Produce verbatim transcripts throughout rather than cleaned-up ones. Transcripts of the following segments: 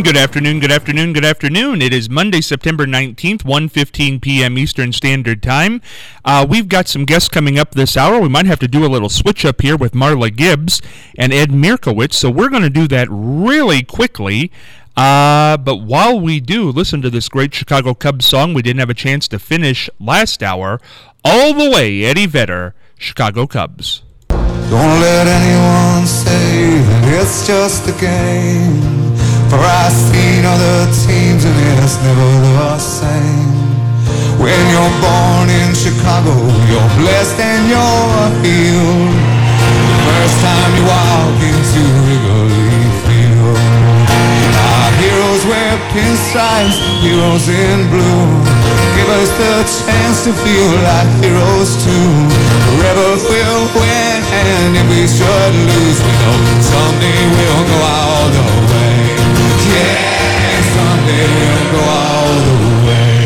good afternoon, good afternoon, good afternoon. It is Monday, September nineteenth, one fifteen p.m. Eastern Standard Time. Uh, we've got some guests coming up this hour. We might have to do a little switch up here with Marla Gibbs and Ed Mirkowitz, so we're going to do that really quickly. Uh, but while we do, listen to this great Chicago Cubs song we didn't have a chance to finish last hour. All the way, Eddie Vedder, Chicago Cubs. Don't let anyone say that it's just a game, for I've seen other teams and it's never the same. When you're born in Chicago, you're blessed and you're healed. The first time you walk into Wrigley Field, our heroes wear pinstripes, heroes in blue. Give us the chance to feel like heroes too. Forever we'll win, and if we should lose, we know someday we'll go all the way. Yeah, someday we'll go all the way.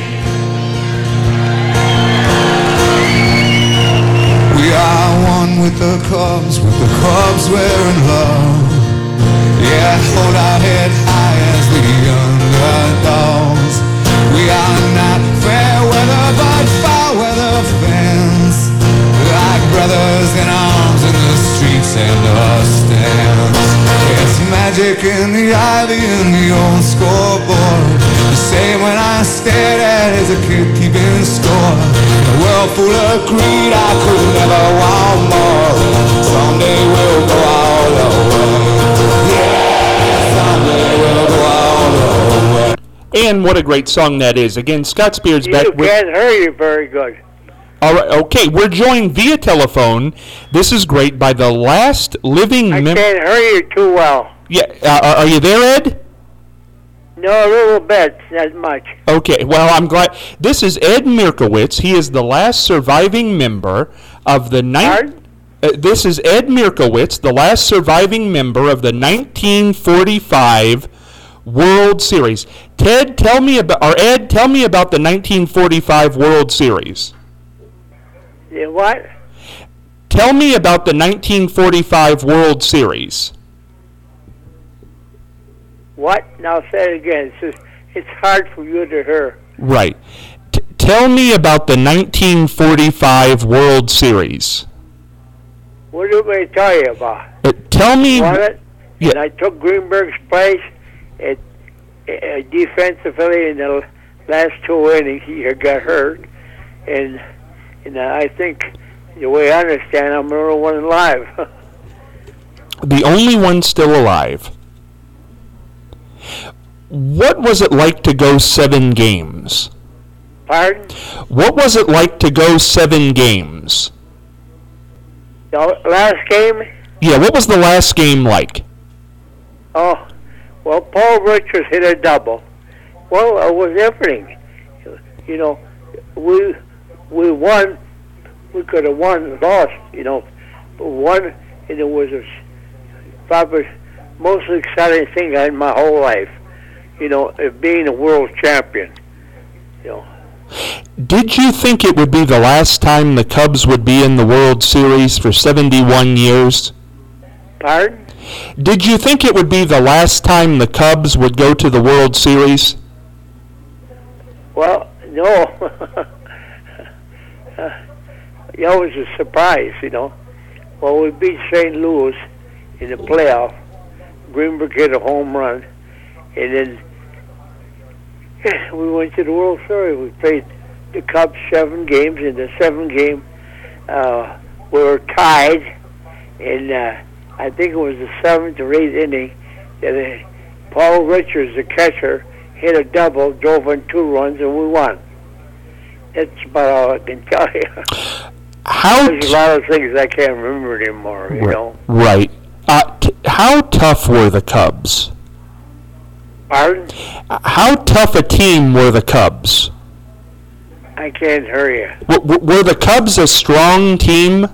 We are one with the Cubs, with the Cubs we're in love. Yeah, hold our head high as the underdogs. We are not fair weather, but foul weather fans. Like brothers in arms in the streets and the stands. There's magic in the ivy and the old scoreboard. The same when I stared at as a kid keeping score. In a world full of greed, I could never want more. Someday we'll go all the way. Yeah, someday we'll go all the way. And what a great song that is. Again, Scott Spears back with... You can't hear you very good. All right, okay, we're joined via telephone. This is great by the last living I member... can't hear you too well. Yeah, uh, are you there, Ed? No, a little bit, not much. Okay, well, I'm glad. This is Ed Mirkowitz. He is the last surviving member of the... Ni- Pardon? uh, this is Ed Mirkowitz, the last surviving member of the nineteen forty-five World Series. Ted, tell me about... Or Ed, tell me about the nineteen forty-five World Series. Yeah, what? Tell me about the nineteen forty-five World Series. What? Now say it again. It's, just, it's hard for you to hear. Right. T- tell me about the nineteen forty-five World Series. What do I tell you about? Uh, tell me... Won it, Yeah. and I took Greenberg's place at, at defensively in the last two innings. He got hurt, and and I think the way I understand, I'm the only one alive. The only one still alive. What was it like to go seven games? Pardon? What was it like to go seven games? The last game? Yeah, what was the last game like? Oh, well, Paul Richards hit a double. Well, it was everything. You know, we we won. We could have won, lost. You know, but won, and it was a, probably most exciting thing in my whole life. You know, of being a world champion. You know. Did you think it would be the last time the Cubs would be in the World Series for seventy-one years? Pardon? Did you think it would be the last time the Cubs would go to the World Series? Well, no. uh, it was a surprise, you know. Well, we beat Saint Louis in the playoff. Greenberg hit a home run, and then we went to the World Series. We played the Cubs seven games. In the seventh game, uh, we were tied, and uh, I think it was the seventh or eighth inning that uh, Paul Richards, the catcher, hit a double, drove in two runs, and we won. That's about all I can tell you. How There's a lot of things I can't remember anymore, you right, know. Right. Uh, t- how tough were the Cubs? Pardon? How tough a team were the Cubs? I can't hear you. W- w- were the Cubs a strong team?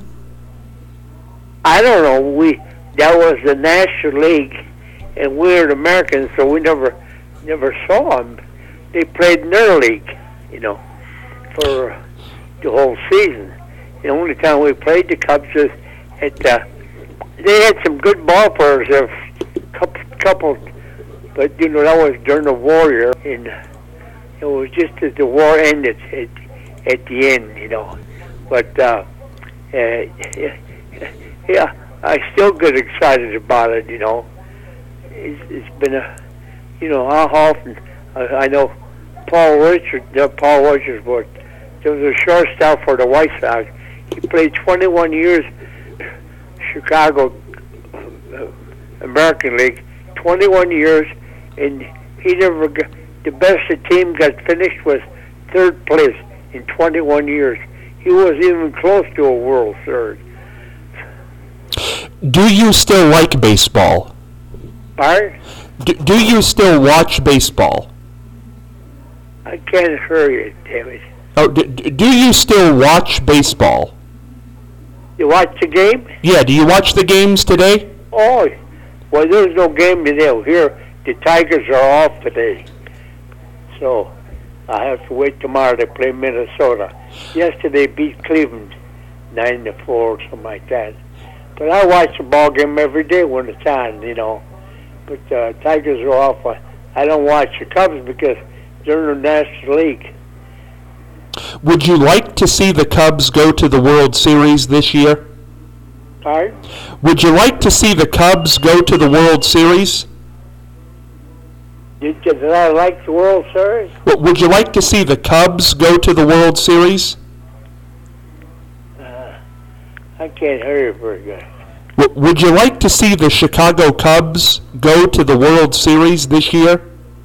I don't know. We that was the National League, and we were Americans, so we never never saw them. They played in their league, you know, for the whole season. The only time we played the Cubs was at uh, they had some good ball players. A couple, couple but you know that was during the war year, and it was just as the war ended at, at the end, you know. But uh, uh, yeah, I still get excited about it, you know. It's, it's been a, you know, how often uh, I know Paul Richards, uh, Paul Richards was there was a shortstop for the White Sox. He played twenty-one years, Chicago uh, American League, twenty-one years, and he never got, the best the team got finished was third place in twenty-one years. He wasn't even close to a World Series. Do you still like baseball? Pardon? Do, do you still watch baseball? I can't hear you, damn it. Oh, do, do you still watch baseball? You watch the game? Yeah, do you watch the games today? Oh, well, there's no game today. Here, the Tigers are off today. So, I have to wait tomorrow to play Minnesota. Yesterday beat Cleveland nine to four or something like that. But I watch the ball game every day when it's on, you know. But uh, Tigers are off. I don't watch the Cubs because they're in the National League. Would you like to see the Cubs go to the World Series this year? Pardon? Would you like to see the Cubs go to the World Series? Did, did I like the World Series? W- would you like to see the Cubs go to the World Series? Uh, I can't hear you very good. W- would you like to see the Chicago Cubs go to the World Series this year?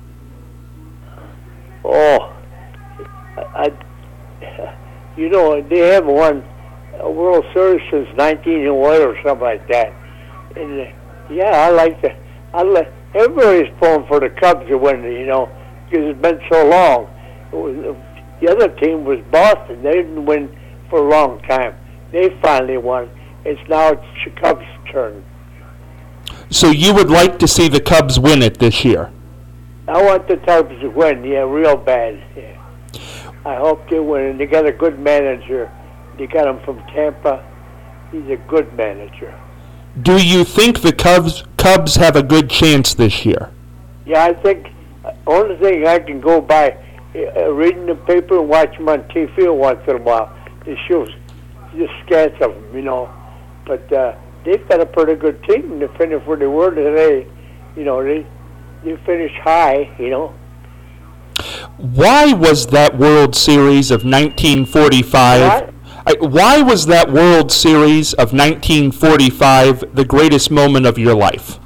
Oh, I, I, you know, they haven't won a World Series since nineteen oh eight or something like that. And uh, yeah, I like the, I like, everybody's pulling for the Cubs to win, you know, because it's been so long. It was, the other team was Boston. They didn't win for a long time. They finally won. It's now it's the Cubs' turn. So you would like to see the Cubs win it this year? I want the Cubs to win, yeah, real bad. Yeah. I hope they win. And they got a good manager. They got him from Tampa. He's a good manager. Do you think the Cubs Cubs have a good chance this year? Yeah, I think the only thing I can go by uh, reading the paper and watch them on T V once in a while. It shows just scats of them, you know. But uh, they've got a pretty good team to finish where they were today. You know, they they finished high, you know. Why was that World Series of nineteen forty-five? What? I, why was that World Series of nineteen forty-five the greatest moment of your life?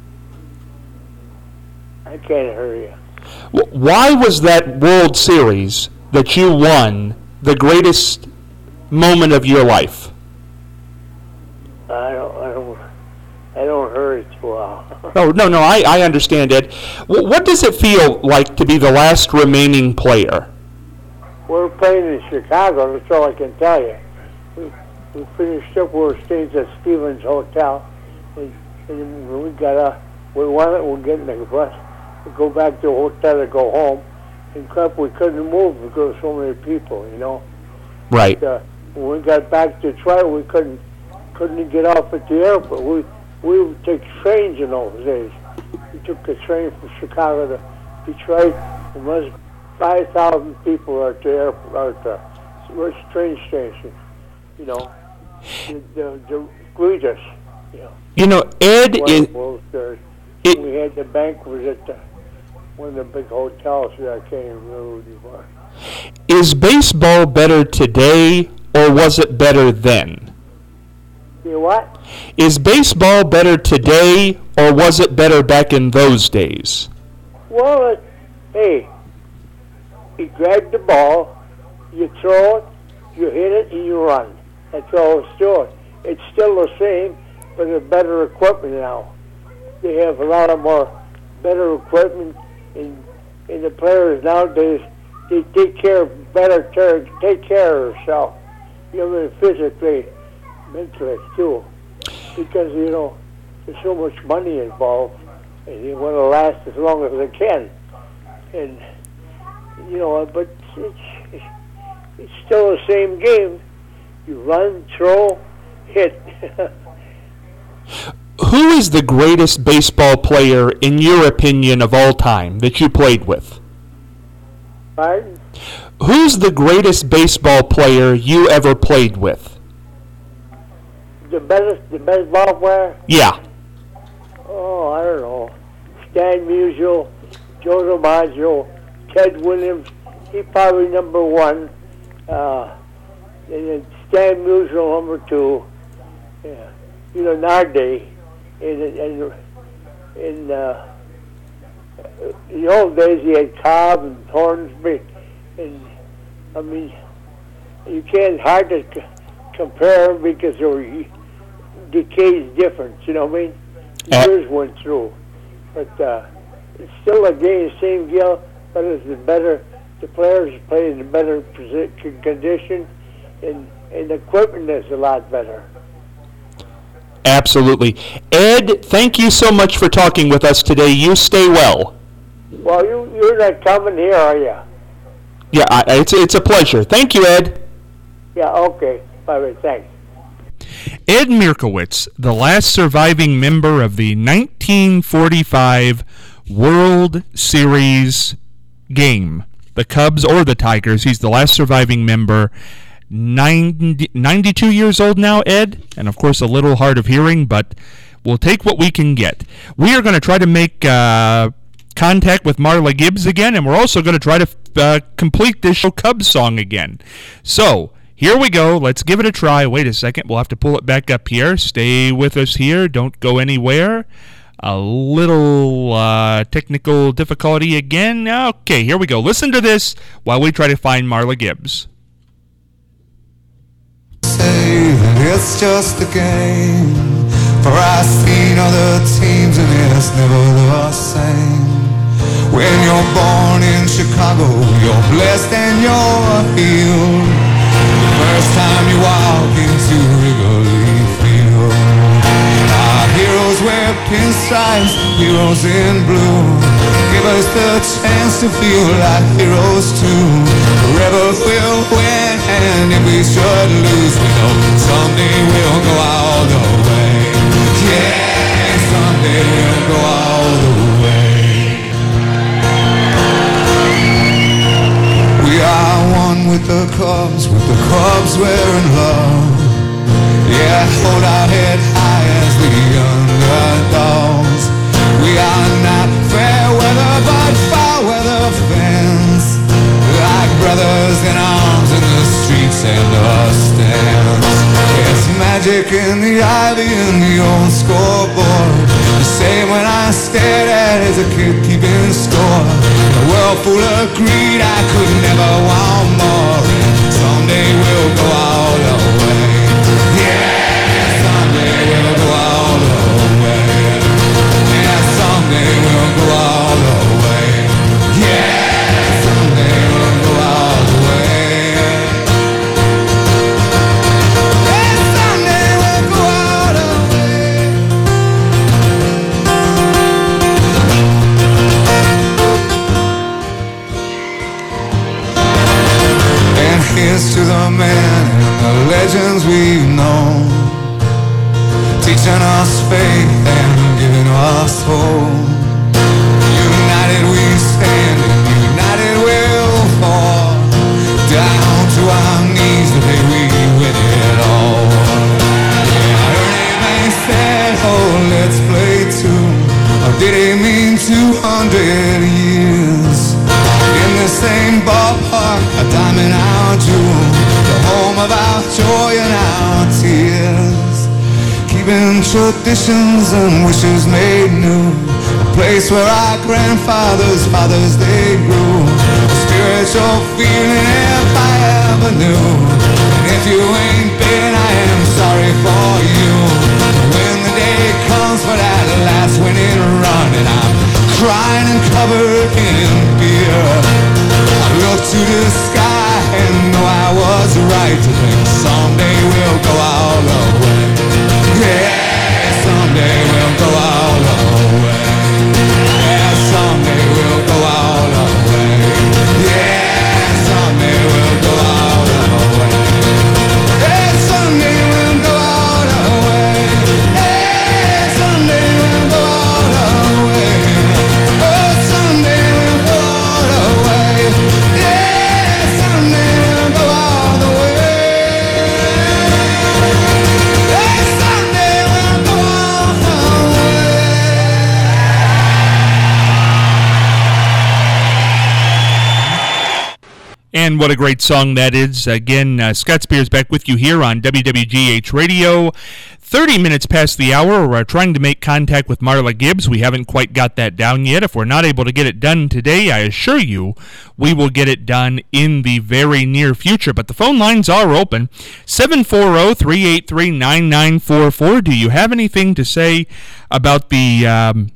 I can't hear you. Why was that World Series that you won the greatest moment of your life? I don't, I don't, I don't hear it too well. Oh, no, no, I, I understand it. What does it feel like to be the last remaining player? We're playing in Chicago, that's all I can tell you. We, we finished up, we were staying at Stevens Hotel, and, and when we got up, we wanted, we're getting the bus to go back to the hotel to go home, and crap, we couldn't move because so many people, you know. Right. But, uh, when we got back to Detroit, we couldn't couldn't get off at the airport. We we would take trains in those days. We took a train from Chicago to Detroit, and was five thousand people are at the airport, at the train station, you know, to, to, to greet us, you know. You know, Ed, in, World it, we had the bank was at the, one of the big hotels here. I can't even remember what it was. Is baseball better today, or was it better then? You what? Is baseball better today, or was it better back in those days? Well, it, hey, you grab the ball, you throw it, you hit it, and you run. That's all it's doing. It's still the same, but it's better equipment now. They have a lot of more better equipment, and, and the players nowadays, they take care, better care, take care of themselves, you know, physically, mentally too, because you know there's so much money involved, and they want to last as long as they can, and you know, but it's it's, it's still the same game. You run, throw, hit. Who is the greatest baseball player, in your opinion, of all time that you played with? Pardon? Who's the greatest baseball player you ever played with? The best, the best ball player? Yeah. Oh, I don't know. Stan Musial, Joe DiMaggio, Ted Williams. He's probably number one. Uh, and then Stan Musial, number two. Yeah. You know, Nardi. In, in, in, uh, in the old days, he had Cobb and Hornsby. And, I mean, you can't hard to c- compare them because they were decades different, you know what I mean? Uh, Years went through. But uh, it's still a game, same deal, but it's the better, the players play in a better posi- condition, and, and the equipment is a lot better. Absolutely. Ed, thank you so much for talking with us today. You stay well. Well, you, you're not coming here, are you? Yeah, I, it's, it's a pleasure. Thank you, Ed. Yeah, okay. Bye-bye, thanks. Ed Mirkowitz, the last surviving member of the nineteen forty-five World Series game. The Cubs or the Tigers. He's the last surviving member. ninety, ninety-two years old now, Ed, and of course a little hard of hearing, but we'll take what we can get. We are going to try to make uh, contact with Marla Gibbs again, and we're also going to try to uh, complete this show Cubs song again. So, here we go. Let's give it a try. Wait a second. We'll have to pull it back up here. Stay with us here. Don't go anywhere. A little uh, technical difficulty again. Okay, here we go. Listen to this while we try to find Marla Gibbs. Say that it's just a game, for I've seen other teams and it's never the same. When you're born in Chicago, you're blessed and you're healed. The first time you walk into Wrigley Field, our heroes wear pinstripes, heroes in blue. Give us the chance to feel like heroes too. Forever we'll win, and if we should lose, we know someday we'll go all the way. Yeah, someday we'll go all the way. We are one with the Cubs, with the Cubs wearing love. Yeah, hold our head high as the underdogs. We are not fair weather, but foul weather fans. Like brothers in arms in the streets and the stands. There's magic in the ivy and the old scoreboard. The same when I stared at as a kid keeping score. A world full of greed, I could never want more. And someday we'll go all the way. Yeah, someday we'll go all the way. Yeah, someday we'll go all the way. Yeah, someday we'll go all the way. Yeah, someday we'll go all the way. And here's to the men and the legends we've known, teaching us faith and giving us hope. United we stand and united we'll fall. Down to our knees the day we win it all. Yeah, her name ain't said, oh, let's play two. Or did it mean two hundred years? In the same ballpark, a diamond our jewel, the home of our joy and our tears. Keeping traditions and wishes made new, a place where our grandfathers, fathers, they grew. A spiritual feeling if I ever knew. And if you ain't been, I am sorry for you. When the day comes for that last winning run, and I'm crying and covered in beer, I look to the sky and know I was right to think someday we'll go all the way. Yeah, someday we'll go all the way. Yeah, someday we'll go all the way. Yeah, someday we'll go all the way. Yeah, someday we'll go all the way. Yeah, someday And what a great song that is. Again, uh, Scott Spears back with you here on W W G H Radio. thirty minutes past the hour. We're trying to make contact with Marla Gibbs. We haven't quite got that down yet. If we're not able to get it done today, I assure you we will get it done in the very near future. But the phone lines are open. seven four zero, three eight three, nine nine four four. Do you have anything to say about the um,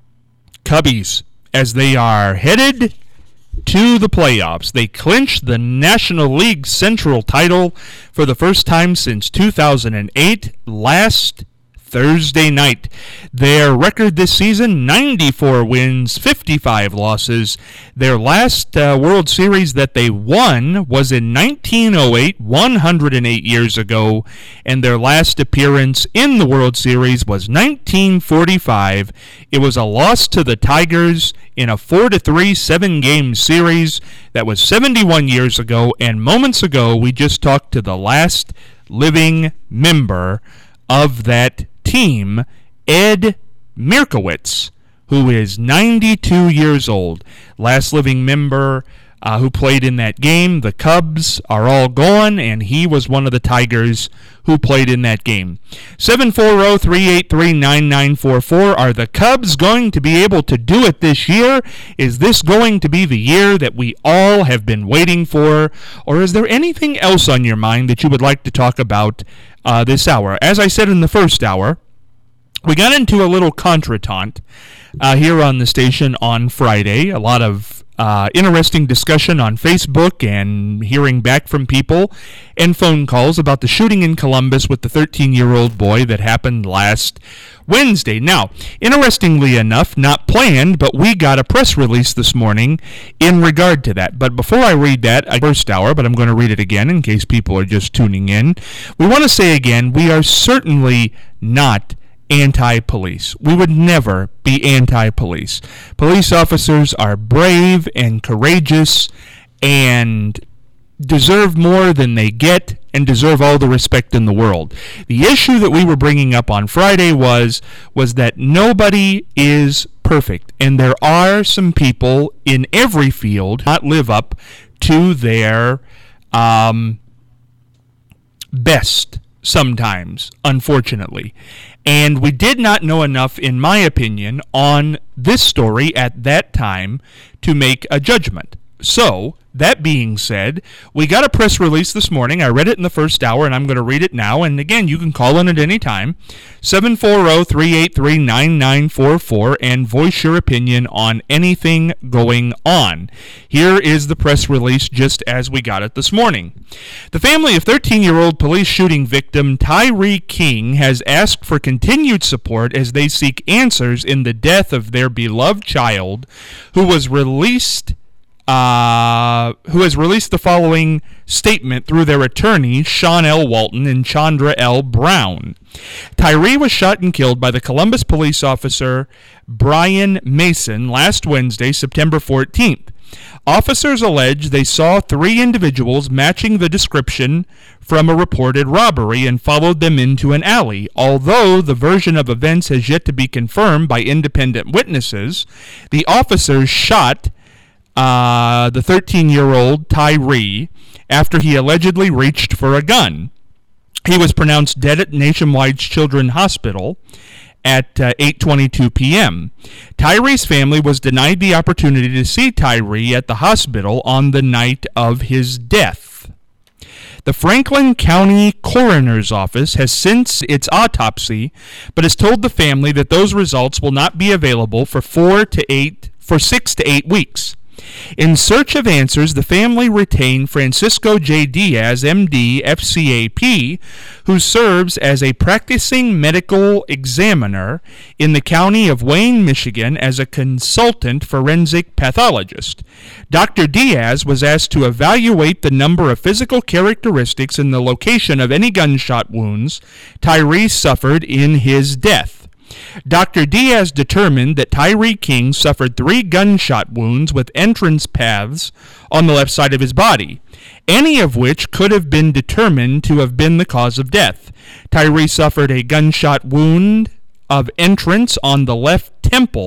Cubbies as they are headed to the playoffs? They clinched the National League Central title for the first time since two thousand eight last Thursday night. Their record this season, ninety-four wins, fifty-five losses. Their last uh, World Series that they won was in nineteen oh eight, one hundred eight years ago, and their last appearance in the World Series was nineteen forty-five. It was a loss to the Tigers in a four to three seven-game series. That was seventy-one years ago, and moments ago we just talked to the last living member of that team, Ed Mirkowitz, who is ninety-two years old. Last living member uh, who played in that game. The Cubs are all gone, and he was one of the Tigers who played in that game. seven four zero, three eight three, nine nine four four. Are the Cubs going to be able to do it this year? Is this going to be the year that we all have been waiting for? Or is there anything else on your mind that you would like to talk about uh, this hour? As I said in the first hour, we got into a little contretemps uh, here on the station on Friday. A lot of uh, interesting discussion on Facebook and hearing back from people and phone calls about the shooting in Columbus with the thirteen-year-old boy that happened last Wednesday. Now, interestingly enough, not planned, but we got a press release this morning in regard to that. But before I read that, I first hour, but I'm going to read it again in case people are just tuning in. We want to say again, we are certainly not anti-police. We would never be anti-police. Police officers are brave and courageous and deserve more than they get and deserve all the respect in the world. The issue that we were bringing up on Friday was was that nobody is perfect, and there are some people in every field not live up to their um, best sometimes, unfortunately. And we did not know enough, in my opinion, on this story at that time to make a judgment. So, that being said, we got a press release this morning. I read it in the first hour, and I'm going to read it now. And again, you can call in at any time, seven four zero, three eight three, nine nine four four, and voice your opinion on anything going on. Here is the press release just as we got it this morning. The family of thirteen-year-old police shooting victim Tyre King has asked for continued support as they seek answers in the death of their beloved child, who was released Uh, who has released the following statement through their attorneys, Sean L. Walton and Chandra L. Brown. Tyre was shot and killed by the Columbus police officer Brian Mason last Wednesday, September fourteenth. Officers allege they saw three individuals matching the description from a reported robbery and followed them into an alley. Although the version of events has yet to be confirmed by independent witnesses, the officers shot Uh, the thirteen-year-old Tyre after he allegedly reached for a gun. He was pronounced dead at Nationwide Children's Hospital at uh, eight twenty-two p.m. Tyre's family was denied the opportunity to see Tyre at the hospital on the night of his death. The Franklin County Coroner's Office has since its autopsy, but has told the family that those results will not be available for four to eight for six to eight weeks. In search of answers, the family retained Francisco J. Diaz, M D, F C A P, who serves as a practicing medical examiner in the county of Wayne, Michigan, as a consultant forensic pathologist. Doctor Diaz was asked to evaluate the number of physical characteristics and the location of any gunshot wounds Tyre suffered in his death. Doctor Diaz determined that Tyre King suffered three gunshot wounds with entrance paths on the left side of his body, any of which could have been determined to have been the cause of death. Tyre suffered a gunshot wound of entrance on the left temple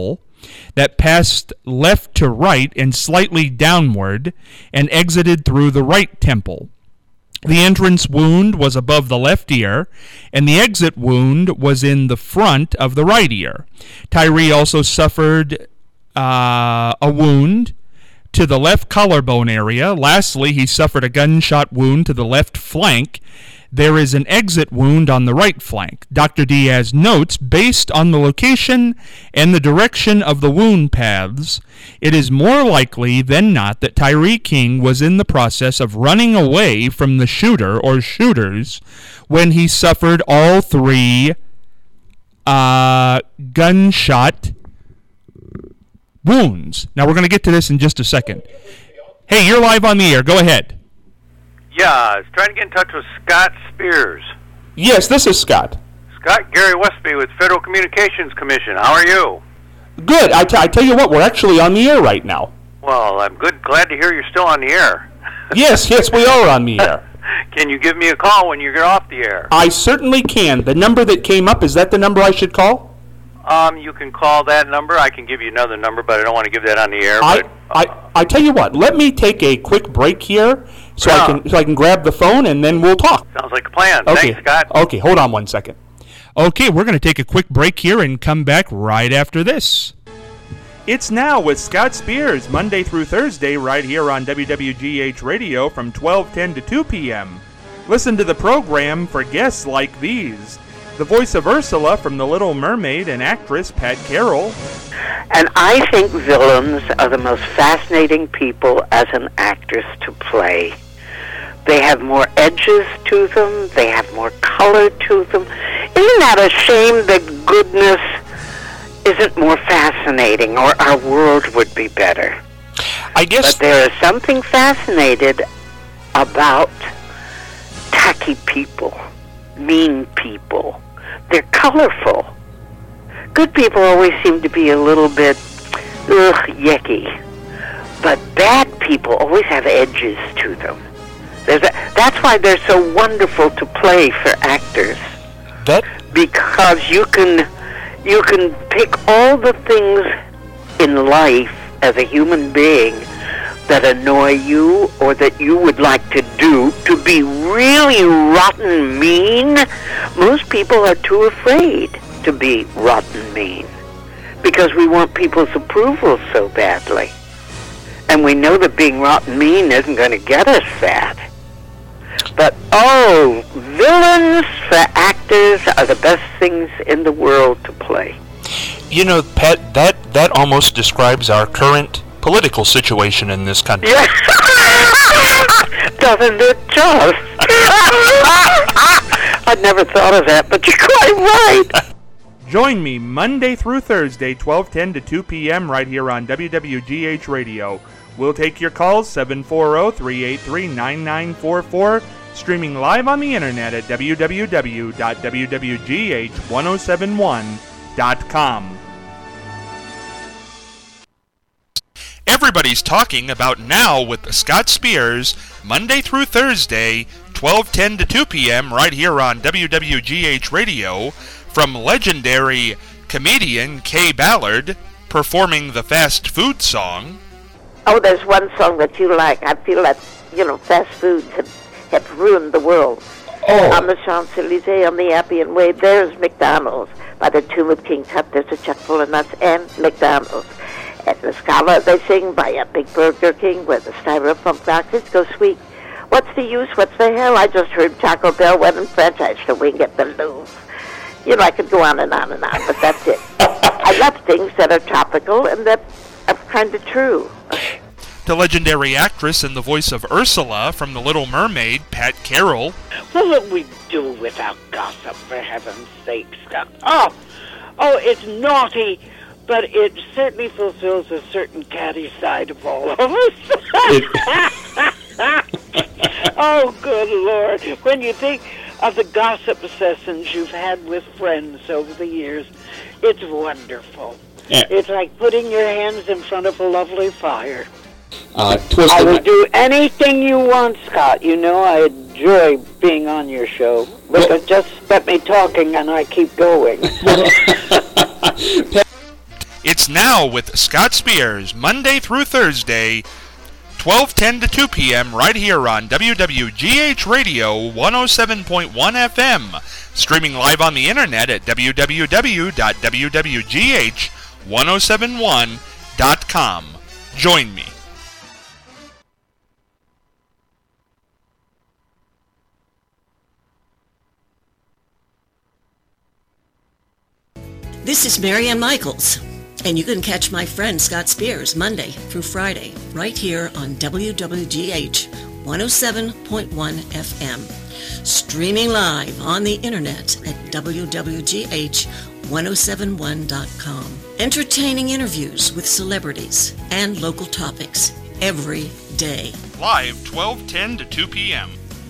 that passed left to right and slightly downward and exited through the right temple. The entrance wound was above the left ear, and the exit wound was in the front of the right ear. Tyree also suffered uh, a wound to the left collarbone area. Lastly, he suffered a gunshot wound to the left flank. There is an exit wound on the right flank. Doctor Diaz notes, based on the location and the direction of the wound paths, it is more likely than not that Tyree King was in the process of running away from the shooter or shooters when he suffered all three uh, gunshot wounds. Now, we're going to get to this in just a second. Hey, you're live on the air. Go ahead. Yeah, I was trying to get in touch with Scott Spears. Yes, this is Scott. Scott, Gary Westby with Federal Communications Commission. How are you? Good. I, t- I tell you what, we're actually on the air right now. Well, I'm good. Glad to hear you're still on the air. Yes, yes, we are on the air. Can you give me a call when you get off the air? I certainly can. The number that came up, is that the number I should call? Um, you can call that number. I can give you another number, but I don't want to give that on the air. I, but, uh, I, I tell you what, let me take a quick break here so yeah. I can so I can grab the phone and then we'll talk. Sounds like a plan. Okay. Thanks, Scott. Okay, hold on one second. Okay, we're going to take a quick break here and come back right after this. It's Now with Scott Spears, Monday through Thursday, right here on W W G H Radio from twelve ten to two p.m. Listen to the program for guests like these. The voice of Ursula from The Little Mermaid and actress Pat Carroll. And I think villains are the most fascinating people as an actress to play. They have more edges to them. They have more color to them. Isn't that a shame that goodness isn't more fascinating, or our world would be better? I guess... But there is something fascinated about tacky people, mean people. They're colorful. Good people always seem to be a little bit, ugh, yucky. But bad people always have edges to them. There's a, that's why they're so wonderful to play for actors. That Because you can, you can pick all the things in life as a human being that annoy you or that you would like to do to be really rotten mean. Most people are too afraid to be rotten mean because we want people's approval so badly. And we know that being rotten mean isn't going to get us that. But, oh, villains for actors are the best things in the world to play. You know, Pat, that, that almost describes our current political situation in this country. Yeah. Doesn't it just? I'd never thought of that, but you're quite right. Join me Monday through Thursday, twelve ten to two p.m. right here on W W G H Radio. We'll take your calls, seven four zero, three eight three, nine nine four four, streaming live on the internet at w w w dot w w g h ten seventy-one dot com. Everybody's talking about Now with Scott Spears, Monday through Thursday, twelve ten to two p.m. right here on W W G H Radio, from legendary comedian Kay Ballard, performing the fast food song. Oh, there's one song that you like. I feel that, you know, fast foods have, have ruined the world. Oh. On the Champs-Elysees, on the Appian Way, there's McDonald's. By the tomb of King Tut, there's a chuck full of nuts and McDonald's. At the Scala, they sing by a big Burger King where the styrofoam boxes go sweet. What's the use? What's the hell? I just heard Taco Bell went and franchised the wing at the Louvre. You know, I could go on and on and on, but that's it. I love things that are topical and that are kind of true. The legendary actress and the voice of Ursula from The Little Mermaid, Pat Carroll. What would we do without gossip, for heaven's sake, Scott? Oh, oh, it's naughty, but it certainly fulfills a certain catty side of all of us. Oh, good Lord. When you think of the gossip sessions you've had with friends over the years, it's wonderful. Yeah. It's like putting your hands in front of a lovely fire. Uh, I will do anything you want, Scott. You know I enjoy being on your show. But Well, just let me talking and I keep going. Pat, It's Now with Scott Spears, Monday through Thursday, twelve ten to two p.m. right here on W W G H Radio one oh seven point one F M. Streaming live on the internet at w w w dot w w g h ten seventy-one dot com. Join me. This is Marianne Michaels, and you can catch my friend Scott Spears Monday through Friday right here on W W G H one oh seven point one F M. Streaming live on the internet at w w g h ten seventy-one dot com. Entertaining interviews with celebrities and local topics every day. Live twelve ten to two p.m.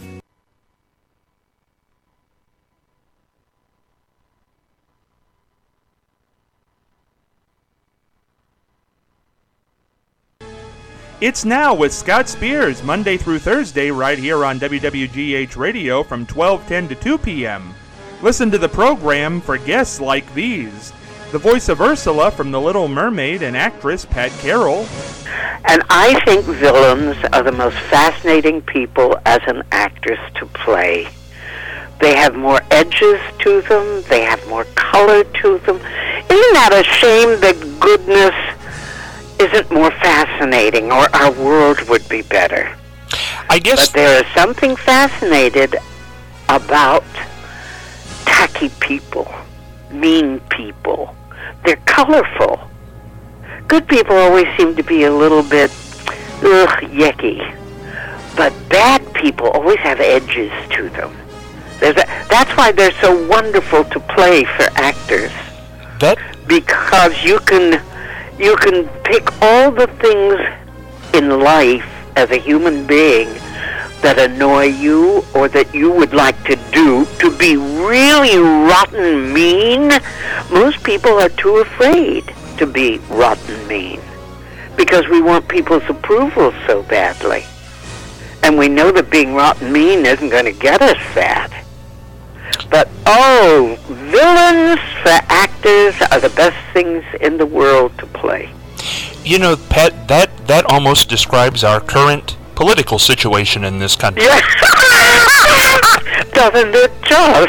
It's Now with Scott Spears, Monday through Thursday, right here on W W G H Radio from twelve ten to two p.m. Listen to the program for guests like these. The voice of Ursula from The Little Mermaid and actress Pat Carroll. And I think villains are the most fascinating people as an actress to play. They have more edges to them. They have more color to them. Isn't that a shame that goodness isn't more fascinating, or our world would be better? I guess. But there is something fascinated about tacky people, mean people. They're colorful. Good people always seem to be a little bit, ugh, yucky. But bad people always have edges to them. There's a, that's why they're so wonderful to play for actors. That because you can you can pick all the things in life as a human being that annoy you or that you would like to do to be really rotten mean. Most people are too afraid to be rotten mean because we want people's approval so badly. And we know that being rotten mean isn't going to get us that. But, oh, villains for actors are the best things in the world to play. You know, Pat, that, that almost describes our current political situation in this country. Yeah. Doesn't it just?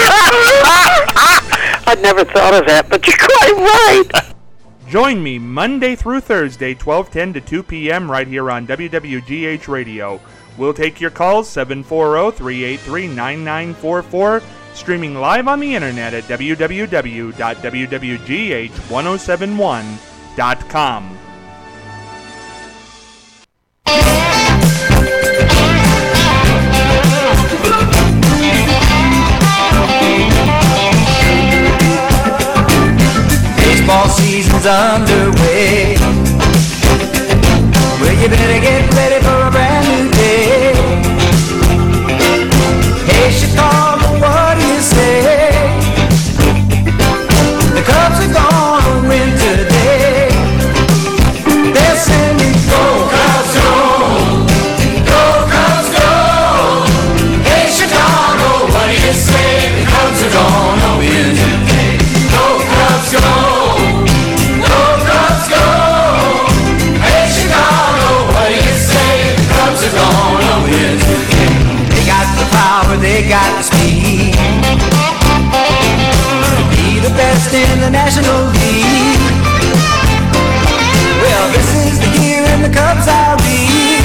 I'd never thought of that, but you're quite right. Join me Monday through Thursday, twelve ten to two p.m. right here on W W G H Radio. We'll take your calls, seven four zero, three eight three, nine nine four four, streaming live on the internet at w w w dot w w g h ten seventy-one dot com. Baseball season's underway. Well, you better get ready for a brand new day. Hey, Chicago, what do you say? The Cubs are gonna win today. They're singing, go Cubs, go! Go Cubs, go! Hey, Chicago, what do you say? The Cubs are gonna win today. Go Cubs, go! They got the speed to be the best in the National League. Well, this is the year and the Cubs are real.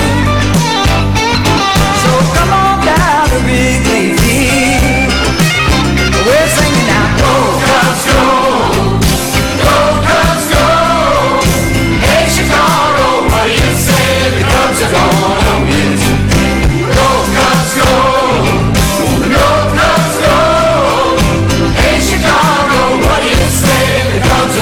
So come on down to Wrigley Field. We're singing now, go Cubs, go! Go Cubs, go! Hey Chicago, what do you say? The Cubs are gonna win today. Go Cubs, go! Go Cubs, go! Hey Chicago, what do you say? The Cubs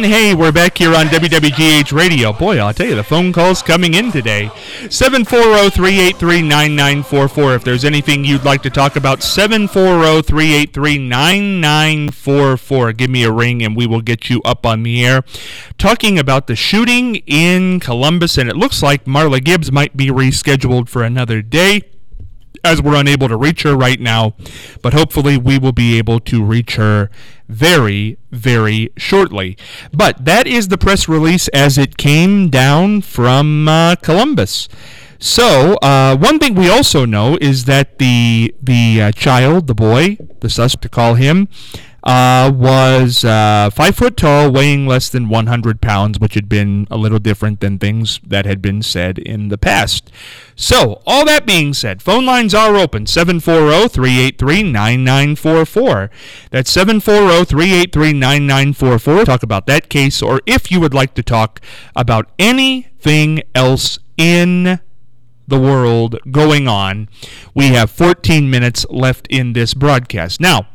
Hey, we're back here on W W G H Radio. Boy, I'll tell you, the phone calls coming in today. seven four zero, three eight three, nine nine four four. If there's anything you'd like to talk about, seven four zero, three eight three, nine nine four four. Give me a ring and we will get you up on the air. Talking about the shooting in Columbus, and it looks like Marla Gibbs might be rescheduled for another day, as we're unable to reach her right now, but hopefully we will be able to reach her very, very shortly. But that is the press release as it came down from uh, Columbus. So, uh, one thing we also know is that the the uh, child, the boy, the suspect to call him, uh, was uh, five foot tall, weighing less than one hundred pounds, which had been a little different than things that had been said in the past. So, all that being said, phone lines are open, seven four zero, three eight three, nine nine four four. That's seven four zero, three eight three, nine nine four four. Talk about that case, or if you would like to talk about anything else in the world going on. We have fourteen minutes left in this broadcast. Now,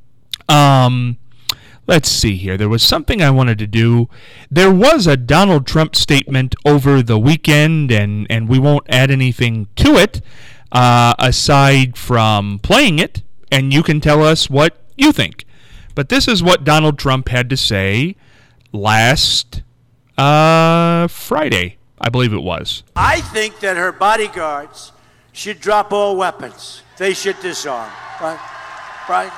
um, let's see here. There was something I wanted to do. There was a Donald Trump statement over the weekend, and, and we won't add anything to it uh, aside from playing it, and you can tell us what you think. But this is what Donald Trump had to say last uh, Friday, I believe it was. I think that her bodyguards should drop all weapons. They should disarm, right? Right?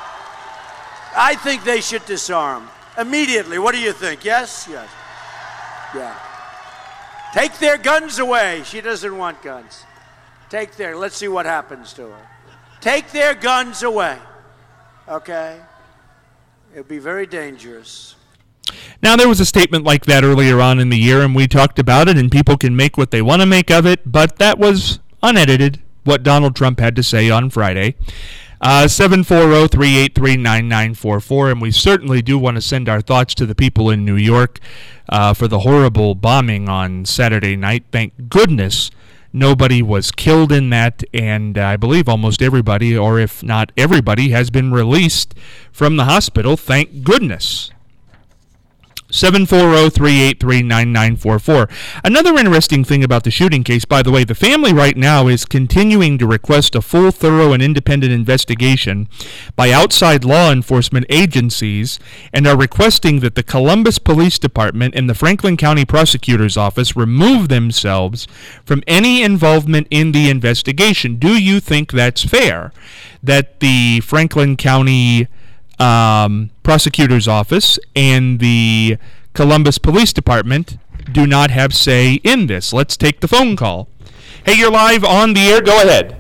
I think they should disarm immediately. What do you think? Yes? Yes. Yeah. Take their guns away. She doesn't want guns. Take their, let's see what happens to her. Take their guns away. Okay? It'll be very dangerous. Now, there was a statement like that earlier on in the year, and we talked about it, and people can make what they want to make of it, but that was unedited, what Donald Trump had to say on Friday. Uh, seven four zero, three eight three, nine nine four four, and we certainly do want to send our thoughts to the people in New York uh, for the horrible bombing on Saturday night. Thank goodness nobody was killed in that, and uh, I believe almost everybody, or if not everybody, has been released from the hospital. Thank goodness. seven four zero, three eight three, nine nine four four. Another interesting thing about the shooting case, by the way, the family right now is continuing to request a full, thorough, and independent investigation by outside law enforcement agencies, and are requesting that the Columbus Police Department and the Franklin County Prosecutor's Office remove themselves from any involvement in the investigation. Do you think that's fair, that the Franklin County Um, prosecutor's office and the Columbus Police Department do not have say in this? Let's take the phone call. Hey, you're live on the air. Go ahead.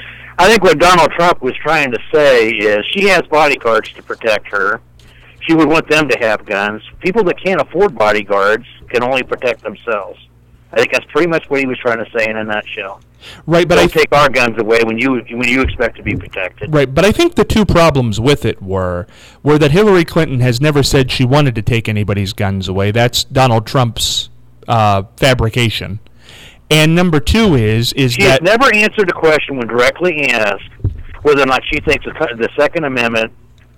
I think what Donald Trump was trying to say is she has bodyguards to protect her. She would want them to have guns. People that can't afford bodyguards can only protect themselves. I think that's pretty much what he was trying to say in a nutshell. Right, but Don't I th- take our guns away when you when you expect to be protected. Right, but I think the two problems with it were were that Hillary Clinton has never said she wanted to take anybody's guns away. That's Donald Trump's uh, fabrication. And number two is is she that has never answered a question when directly asked whether or not she thinks the Second Amendment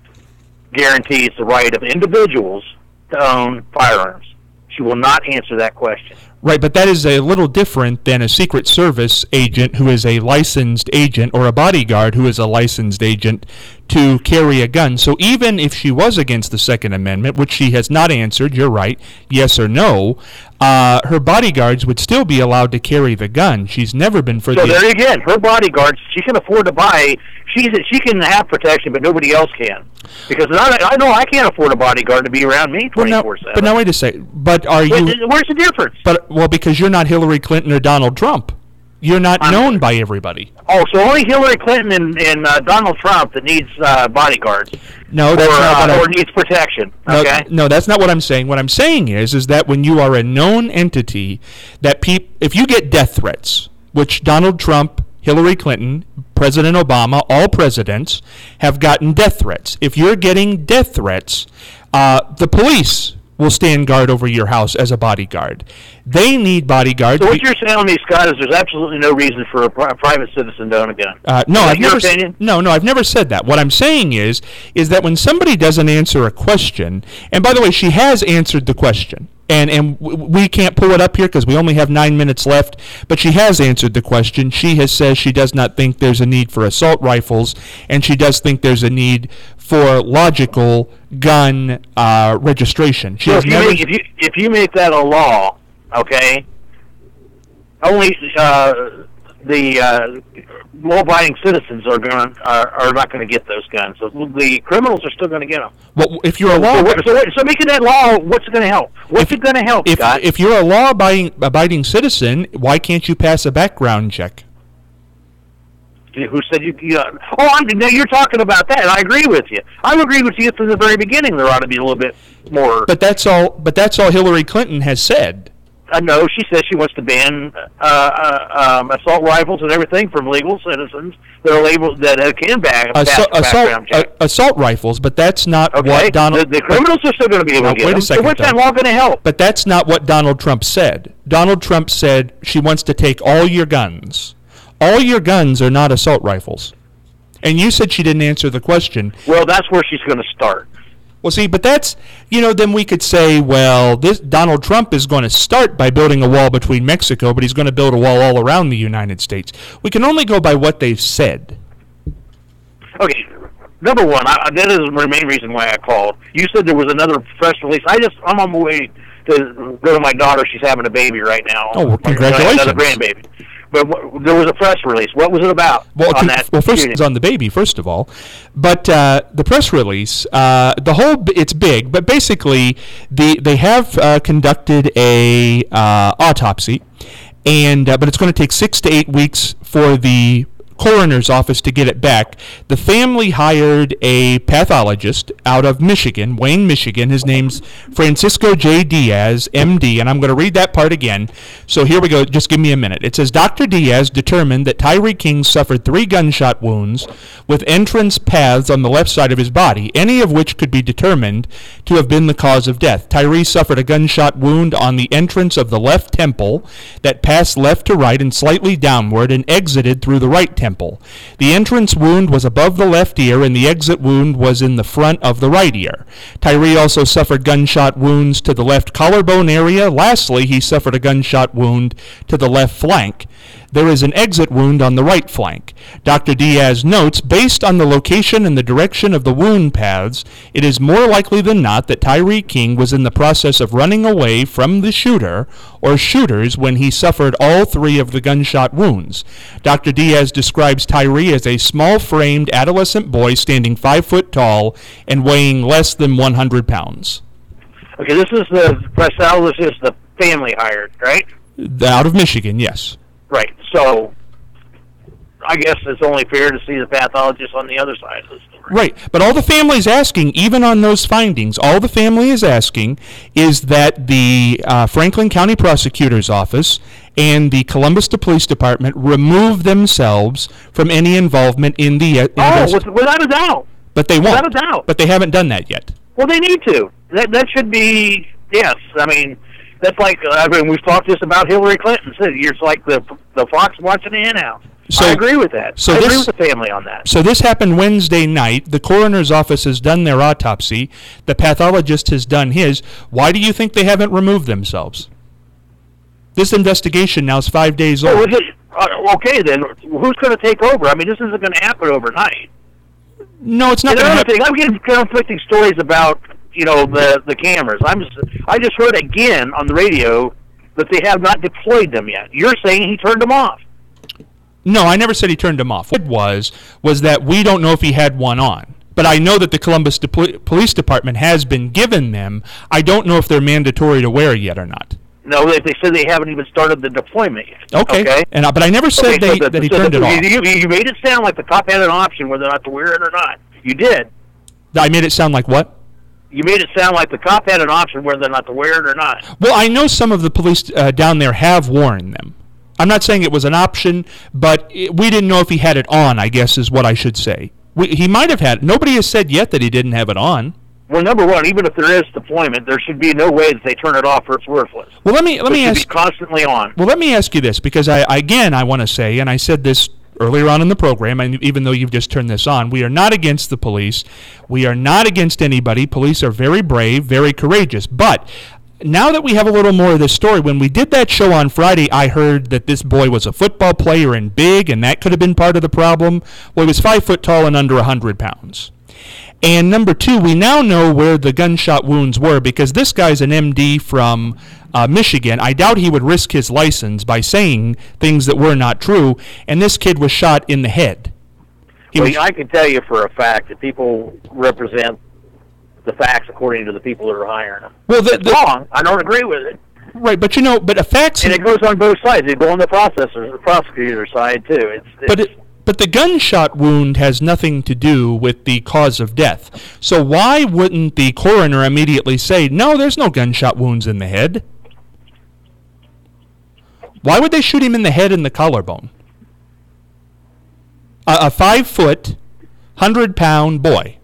guarantees the right of individuals to own firearms. She will not answer that question. Right, but that is a little different than a Secret Service agent who is a licensed agent, or a bodyguard who is a licensed agent to carry a gun. So even if she was against the Second Amendment, which she has not answered, you're right, yes or no, uh, her bodyguards would still be allowed to carry the gun. She's never been for so the... So there again, her bodyguards, she can afford to buy, she's, she can have protection, but nobody else can. Because I, I know I can't afford a bodyguard to be around me twenty-four seven. Well, but now wait a second. But are you... But where's the difference? But Well, because you're not Hillary Clinton or Donald Trump. You're not I'm, known by everybody. Oh, so only Hillary Clinton and, and uh, Donald Trump that needs uh, bodyguards. No, that's or, not what uh, I, or needs protection. Okay. No, no, that's not what I'm saying. What I'm saying is, is that when you are a known entity, that peop, if you get death threats, which Donald Trump, Hillary Clinton, President Obama, all presidents have gotten death threats. If you're getting death threats, uh, the police will stand guard over your house as a bodyguard. They need bodyguards. So what you're telling me, Scott, is there's absolutely no reason for a, pri- a private citizen to own a gun. Uh, no, is I've your never. opinion? No, no, I've never said that. What I'm saying is, is that when somebody doesn't answer a question, and by the way, she has answered the question. And and we can't pull it up here because we only have nine minutes left, but she has answered the question. She has said she does not think there's a need for assault rifles, and she does think there's a need for logical gun uh, registration. She so has if you, never make, if, you, if you make that a law, okay, only uh, the uh, law-abiding citizens are going are, are not going to get those guns. So the criminals are still going to get them. Well, if you're a law, so, what, so, so making that law, what's it going to help? What's if, it going to help, if, Scott? If you're a law-abiding abiding citizen, why can't you pass a background check? Who said you? you uh, oh, I'm, now you're talking about that. I agree with you. I've agreed with you from the very beginning. There ought to be a little bit more. But that's all. But that's all Hillary Clinton has said. Uh, no, she says she wants to ban uh, uh, um, assault rifles and everything from legal citizens that are labeled that uh, can back, pass Assault, a background check. uh, assault rifles, but that's not Okay, what Donald. the, the criminals are still going to be able Now, to get wait them. a second, so what's though. that law going to help? But that's not what Donald Trump said. Donald Trump said she wants to take all your guns. All your guns are not assault rifles. And you said she didn't answer the question. Well, that's where she's going to start. Well, see, but that's, you know, then we could say, well, this Donald Trump is going to start by building a wall between Mexico, but he's going to build a wall all around the United States. We can only go by what they've said. Okay, number one, I, that is the main reason why I called. You said there was another press release. I just, I'm on my way to go to my daughter. She's having a baby right now. Oh, well, congratulations. Another grandbaby. But w- there was a press release. What was it about? Well, on to, that well first shooting? it's on the baby, first of all. But uh, the press release, uh, the whole, b- it's big, but basically the they have uh, conducted a uh, autopsy, and uh, but it's going to take six to eight weeks for the coroner's office to get it back. The family hired a pathologist out of Michigan, Wayne, Michigan. His name's Francisco J. Diaz, M D, and I'm going to read that part again. So here we go. Just give me a minute. It says, Doctor Diaz determined that Tyree King suffered three gunshot wounds with entrance paths on the left side of his body, any of which could be determined to have been the cause of death. Tyree suffered a gunshot wound on the entrance of the left temple that passed left to right and slightly downward and exited through the right temple. Temple. The entrance wound was above the left ear, and the exit wound was in the front of the right ear. Tyree also suffered gunshot wounds to the left collarbone area. Lastly, he suffered a gunshot wound to the left flank. There is an exit wound on the right flank. Doctor Diaz notes, based on the location and the direction of the wound paths, it is more likely than not that Tyree King was in the process of running away from the shooter or shooters when he suffered all three of the gunshot wounds. Doctor Diaz describes Tyree as a small-framed adolescent boy standing five foot tall and weighing less than one hundred pounds. Okay, this is the pathologist is the family hired, right? Out of Michigan, yes. Right. So I guess it's only fair to see the pathologist on the other side of the story. Right. But all the family is asking, even on those findings, all the family is asking is that the uh, Franklin County Prosecutor's Office and the Columbus Police Department remove themselves from any involvement in the uh, Oh, invest- with, without a doubt. But they won't. Without a doubt. But they haven't done that yet. Well, they need to. That that should be, yes. I mean, that's like, I mean, we've talked this about Hillary Clinton. It's like the the fox watching the hen house. So, I agree with that. So I this, agree with the family on that. So this happened Wednesday night. The coroner's office has done their autopsy. The pathologist has done his. Why do you think they haven't removed themselves? This investigation now is five days old. Oh, is it, uh, okay, then, who's going to take over? I mean, this isn't going to happen overnight. No, it's not And going to another happen. thing, I'm getting conflicting stories about, you know, the, the cameras. I'm just, I just heard again on the radio that they have not deployed them yet. You're saying he turned them off. No, I never said he turned them off. What it was, was that we don't know if he had one on. But I know that the Columbus De- Police Department has been given them. I don't know if they're mandatory to wear yet or not. No, they, they said they haven't even started the deployment yet. Okay. Okay. And I, but I never said Okay, so they, the- that he so turned the- it off. You, you, you made it sound like the cop had an option whether or not to wear it or not. You did. I made it sound like what? You made it sound like the cop had an option whether or not to wear it or not. Well, I know some of the police uh, down there have worn them. I'm not saying it was an option, but it, we didn't know if he had it on, I guess is what I should say. We, he might have had. Nobody has said yet that he didn't have it on. Well, number one, even if there is deployment, there should be no way that they turn it off or it's worthless. Well, let me let it me should ask. Be constantly on. Well, let me ask you this, because I again I want to say, and I said this earlier on in the program, and even though you've just turned this on, we are not against the police. We are not against anybody. Police are very brave, very courageous. But now that we have a little more of this story, when we did that show on Friday, I heard that this boy was a football player and big, and that could have been part of the problem. Well, he was five foot tall and under one hundred pounds. And number two, we now know where the gunshot wounds were, because this guy's an M D from uh, Michigan. I doubt he would risk his license by saying things that were not true, and this kid was shot in the head. He well, was, I can tell you for a fact that people represent the facts according to the people that are hiring them. Well, the, it's the, wrong. I don't agree with it. Right, but you know, but a facts... And it goes on both sides. It goes on the processor, the prosecutor side, too. It's, it's But it... But the gunshot wound has nothing to do with the cause of death. So why wouldn't the coroner immediately say, no, there's no gunshot wounds in the head? Why would they shoot him in the head and the collarbone? A, a five-foot, one hundred-pound boy.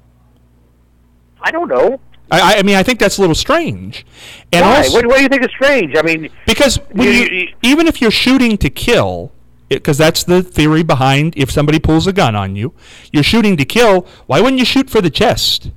I don't know. I, I mean, I think that's a little strange. And Why? Also, what, what do you think is strange? I mean... Because when you, you, you, even if you're shooting to kill... Because that's the theory behind if somebody pulls a gun on you. You're shooting to kill. Why wouldn't you shoot for the chest?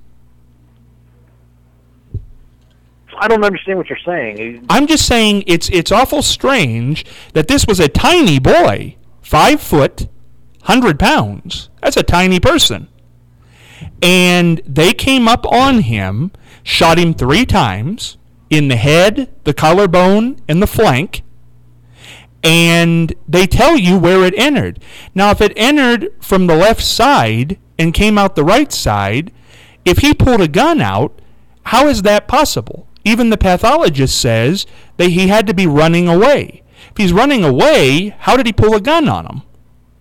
I don't understand what you're saying. I'm just saying it's it's awful strange that this was a tiny boy, five foot, one hundred pounds. That's a tiny person. And they came up on him, shot him three times, in the head, the collarbone, and the flank. And they tell you where it entered. Now, if it entered from the left side and came out the right side, if he pulled a gun out, how is that possible? Even the pathologist says that he had to be running away. If he's running away, how did he pull a gun on him?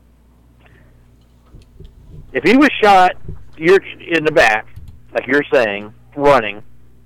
If he was shot you're in the back, like you're saying, running,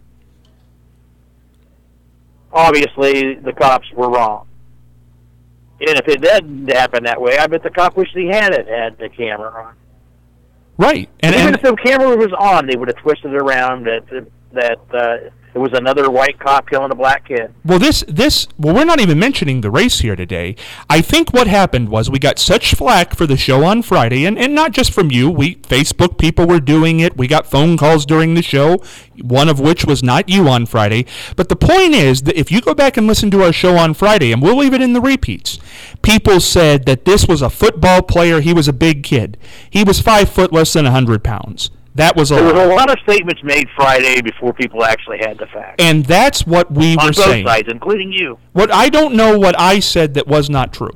obviously the cops were wrong. And if it didn't happen that way, I bet the cop wished he had it had the camera on. Right. And, and even and, if the camera was on, they would have twisted it around that that uh, it was another white cop killing a black kid. Well, this, this, well, we're not even mentioning the race here today. I think what happened was we got such flack for the show on Friday, and, and not just from you. We Facebook people were doing it. We got phone calls during the show, one of which was not you on Friday. But the point is that if you go back and listen to our show on Friday, and we'll leave it in the repeats, people said that this was a football player. He was a big kid. He was five foot less than one hundred pounds. That was a There was lie. a lot of statements made Friday before people actually had the facts. And that's what we on were both saying. sides, including you. What I don't know what I said that was not true.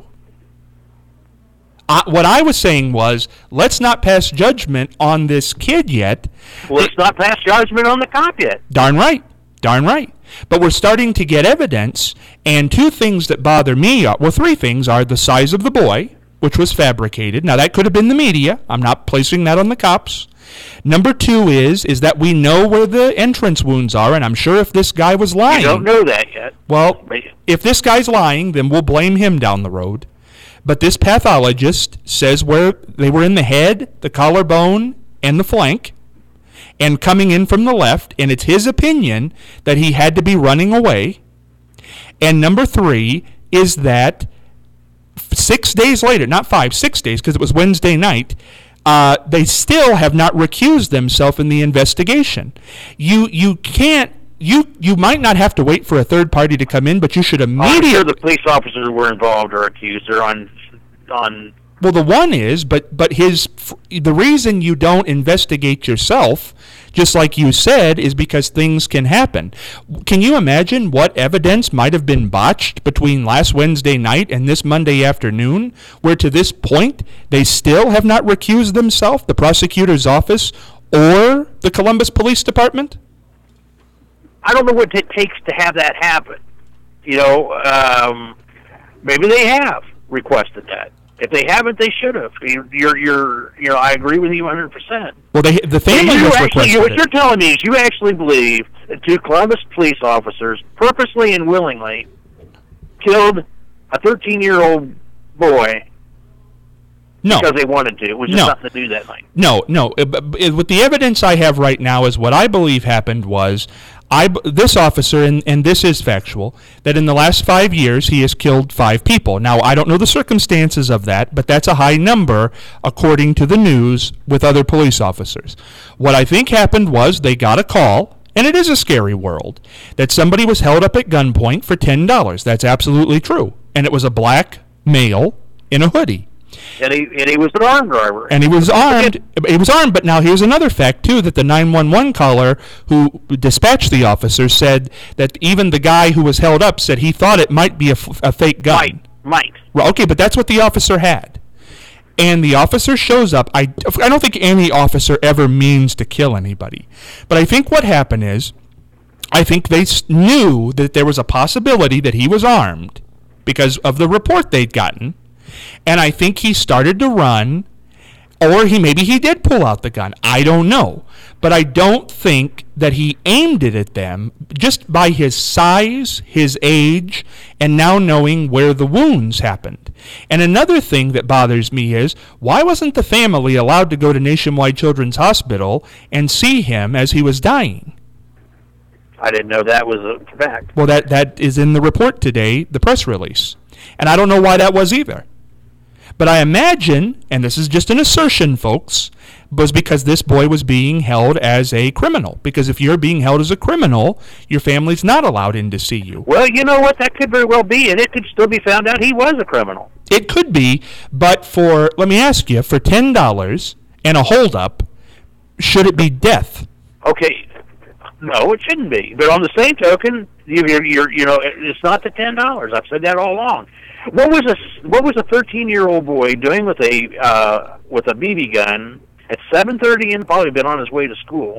I, what I was saying was, let's not pass judgment on this kid yet. Well, let's not pass judgment on the cop yet. Darn right. Darn right. But we're starting to get evidence, and two things that bother me are, well, three things are the size of the boy, which was fabricated. Now, that could have been the media. I'm not placing that on the cops. Number two is is that we know where the entrance wounds are, and I'm sure if this guy was lying... You don't know that yet. Well, if this guy's lying, then we'll blame him down the road. But this pathologist says where they were in the head, the collarbone, and the flank, and coming in from the left, and it's his opinion that he had to be running away. And number three is that six days later, not five, six days, because it was Wednesday night, uh, they still have not recused themselves in the investigation. You you can't, you you might not have to wait for a third party to come in, but you should immediately... I'm sure the police officers were involved or accused or on on... Well, the one is, but but his the reason you don't investigate yourself, just like you said, is because things can happen. Can you imagine what evidence might have been botched between last Wednesday night and this Monday afternoon, where to this point they still have not recused themselves, the prosecutor's office or the Columbus Police Department? I don't know what it takes to have that happen. You know, um, maybe they have requested that. If they haven't, they should have. You're, you're, you're, you know, I agree with you one hundred percent. Well, they, the family you has actually, requested what it. you're telling me is you actually believe that two Columbus police officers purposely and willingly killed a thirteen-year-old boy No. Because they wanted to. It was just No. something to do that night. No, no. Uh, b- b- With the evidence I have right now is what I believe happened was I b- this officer, and, and this is factual, that in the last five years he has killed five people. Now, I don't know the circumstances of that, but that's a high number according to the news with other police officers. What I think happened was they got a call, and it is a scary world, that somebody was held up at gunpoint for ten dollars. That's absolutely true. And it was a black male in a hoodie. And he and he was an armed driver. And he was armed. He was armed, but now here's another fact, too, that the nine one one caller who dispatched the officer said that even the guy who was held up said he thought it might be a, f- a fake gun. Might. Might. Well, okay, but that's what the officer had. And the officer shows up. I, I don't think any officer ever means to kill anybody. But I think what happened is, I think they s- knew that there was a possibility that he was armed because of the report they'd gotten. And I think he started to run, or he maybe he did pull out the gun. I don't know. But I don't think that he aimed it at them just by his size, his age, and now knowing where the wounds happened. And another thing that bothers me is, why wasn't the family allowed to go to Nationwide Children's Hospital and see him as he was dying? I didn't know that was a fact. Well, that, that is in the report today, the press release. And I don't know why that was either. But I imagine, and this is just an assertion, folks, was because this boy was being held as a criminal. Because if you're being held as a criminal, your family's not allowed in to see you. Well, you know what? That could very well be, and it could still be found out he was a criminal. It could be, but for, let me ask you, for ten dollars and a holdup, should it be death? Okay, no, it shouldn't be. But on the same token, you're, you're, you're you know, it's not the ten dollars. I've said that all along. What was a what was a thirteen-year-old boy doing with a uh, with a B B gun at seven thirty and probably been on his way to school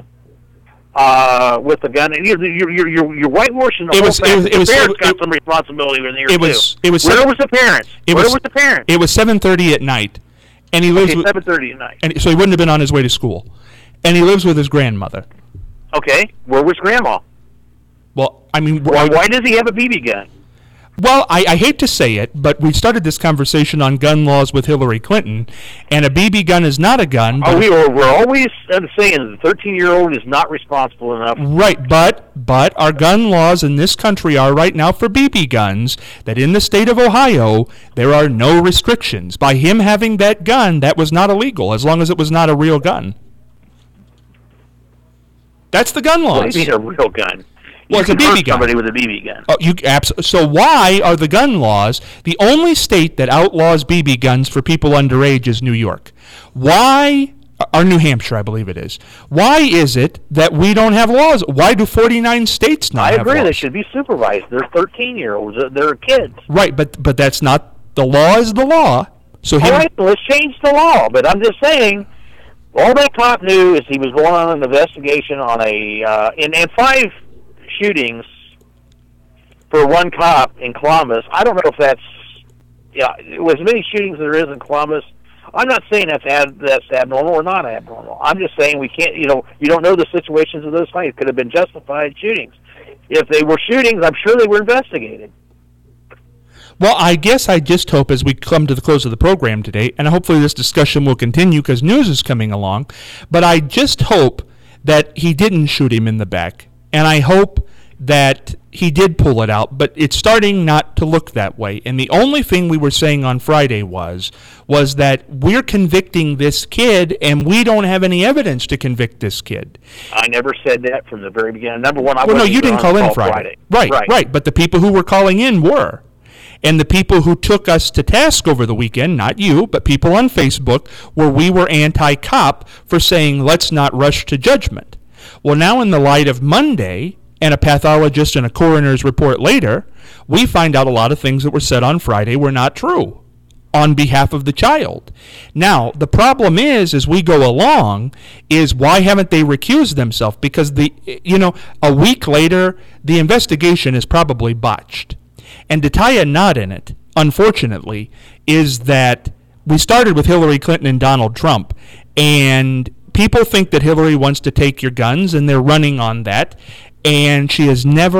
uh, with a gun? And you're you're you're, you're whitewashing the it whole was, fact. It was, the it was, parents it, got it, some responsibility in here it was, too. It was. Where seven, was the parents? It Where was, was the parents? It was seven thirty at night, and he lives okay, with seven thirty at night. And so he wouldn't have been on his way to school, and he lives with his grandmother. Okay, where was Grandma? Well, I mean, why, why does he have a B B gun? Well, I, I hate to say it, but we started this conversation on gun laws with Hillary Clinton, and a B B gun is not a gun. Oh, we were, we're always saying the thirteen-year-old is not responsible enough. Right, but but our gun laws in this country are right now for B B guns, that in the state of Ohio, there are no restrictions. By him having that gun, that was not illegal, as long as it was not a real gun. That's the gun laws. What do you mean a real gun? Well, you it's a can B B hurt gun. somebody with a B B gun. Oh, you abs- So why are the gun laws the only state that outlaws B B guns for people underage is New York? Why, or New Hampshire, I believe it is. Why is it that we don't have laws? Why do forty-nine states not I have agree. laws? They should be supervised. They're thirteen-year-olds. They're kids. Right, but but that's not the law. Is the law? So him, All right, let's change the law. But I'm just saying, all that cop knew is he was going on an investigation on a uh, in and five shootings for one cop in Columbus. I don't know if that's yeah, as many shootings as there is in Columbus. I'm not saying that's ad, that's abnormal or not abnormal. I'm just saying we can't. You know, you don't know the situations of those fights. Could have been justified shootings. If they were shootings, I'm sure they were investigated. Well, I guess I just hope as we come to the close of the program today, and hopefully this discussion will continue because news is coming along, but I just hope that he didn't shoot him in the back, and I hope that he did pull it out, but it's starting not to look that way. And the only thing we were saying on Friday was, was that we're convicting this kid, and we don't have any evidence to convict this kid. I never said that from the very beginning. Number one, I well, no, wasn't you didn't on call in call Friday. Friday. Right, right, right, but the people who were calling in were. And the people who took us to task over the weekend, not you, but people on Facebook, where we were anti-cop for saying, let's not rush to judgment. Well, now in the light of Monday, and a pathologist and a coroner's report later, we find out a lot of things that were said on Friday were not true on behalf of the child. Now, the problem is, as we go along, is why haven't they recused themselves? Because, the you know, a week later, the investigation is probably botched. And to tie a knot in it, unfortunately, is that we started with Hillary Clinton and Donald Trump, and people think that Hillary wants to take your guns, and they're running on that, and she has never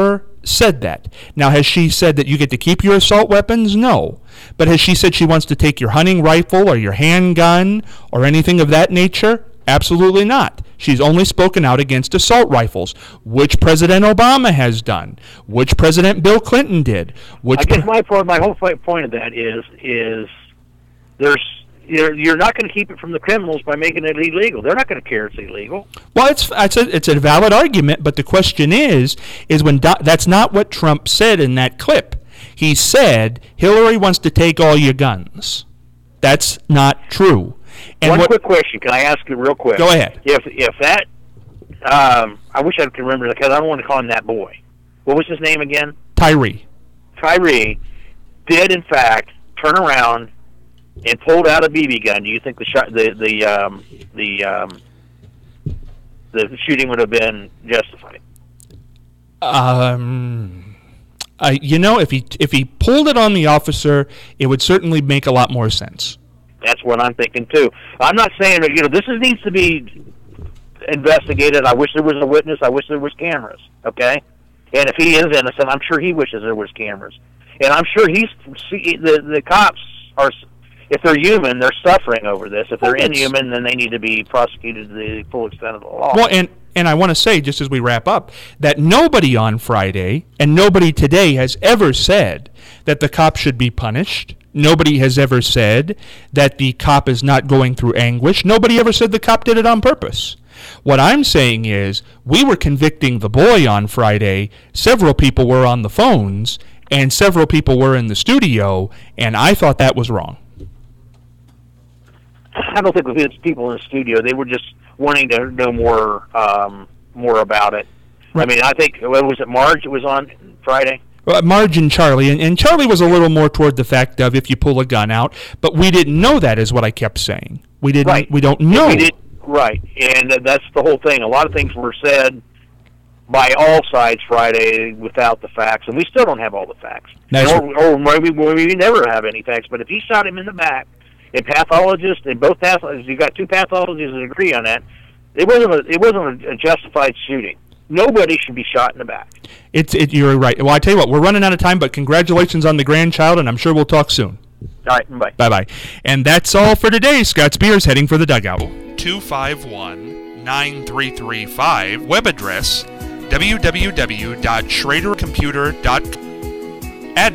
said that. Now, has she said that you get to keep your assault weapons? No. But has she said she wants to take your hunting rifle or your handgun or anything of that nature? Absolutely not. She's only spoken out against assault rifles, which President Obama has done, which President Bill Clinton did. Which I guess my point, my whole point of that is, is there's you're, you're not going to keep it from the criminals by making it illegal. They're not going to care it's illegal. Well, it's it's a, it's a valid argument, but the question is, is when Do- that's not what Trump said in that clip. He said Hillary wants to take all your guns. That's not true. And One what, quick question. Can I ask you real quick? Go ahead. If if that, um, I wish I could remember because I don't want to call him that boy. What was his name again? Tyree. Tyree did in fact turn around and pulled out a B B gun. Do you think the shot, the the um, the um, the shooting would have been justified? Um, I you know if he if he pulled it on the officer, it would certainly make a lot more sense. That's what I'm thinking too. I'm not saying that, you know, this is, needs to be investigated. I wish there was a witness. I wish there was cameras. Okay, and if he is innocent, I'm sure he wishes there was cameras. And I'm sure he's see, the the cops are, if they're human, they're suffering over this. If they're Oh, inhuman, then they need to be prosecuted to the full extent of the law. Well, and and I want to say, just as we wrap up, that nobody on Friday and nobody today has ever said that the cop should be punished. Nobody has ever said that the cop is not going through anguish. Nobody ever said the cop did it on purpose. What I'm saying is we were convicting the boy on Friday. Several people were on the phones, and several people were in the studio, and I thought that was wrong. I don't think it was people in the studio. They were just wanting to know more um, more about it. Right. I mean, I think, what was it, Marge? It was on Friday? Uh, Marge and Charlie, and, and Charlie was a little more toward the fact of if you pull a gun out, but we didn't know that is what I kept saying. We didn't. Right. We don't know. We did, right, and that's the whole thing. A lot of things were said by all sides Friday without the facts, and we still don't have all the facts. Nice. Or, or maybe we never have any facts, but if he shot him in the back, and pathologists, and both pathologists, you got two pathologists that agree on that, it wasn't a, it wasn't a justified shooting. Nobody should be shot in the back. It's it. You're right. Well, I tell you what, we're running out of time, but congratulations on the grandchild, and I'm sure we'll talk soon. All right, bye. Bye-bye. And that's all for today. Scott Spears heading for the dugout. two five one, nine three three five. Web address, w w w dot schrader computer dot com.